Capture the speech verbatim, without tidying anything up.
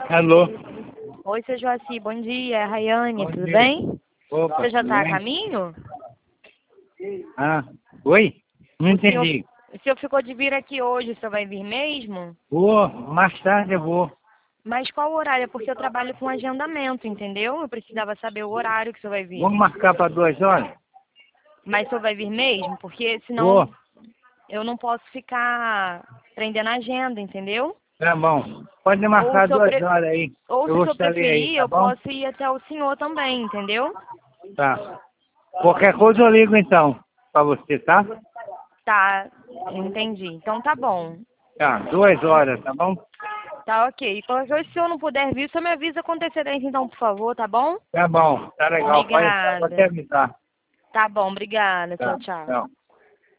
Alô? Oi, seu Joaci, bom dia, é a Rayane, Bom tudo dia. bem? Opa, Você já tudo está a bem? caminho? Ah, oi? Não O senhor, entendi. o senhor ficou de vir aqui hoje, o senhor vai vir mesmo? Vou, mais tarde eu vou. Mas qual horário? É porque eu trabalho com agendamento, entendeu? Eu precisava saber o horário que o senhor vai vir. Vamos marcar para duas horas? Mas o senhor vai vir mesmo? Porque senão Vou. eu não posso ficar prendendo a agenda, entendeu? Tá bom. Pode Ou, o marcar senhor duas pre... horas aí. Ou se Eu o senhor gostaria aí, preferir, tá eu bom? posso ir até o senhor também, entendeu? Tá. Qualquer coisa eu ligo então para você, tá? Tá, entendi. Então tá bom. Tá, duas horas, tá bom? Tá ok. Qualquer coisa, se o senhor não puder vir, só me avisa com antecedência, então, por favor, tá bom? Tá bom, tá legal. Pode, pode Obrigada. avisar. Tá bom, obrigada. Tchau, Tá, tchau. tchau.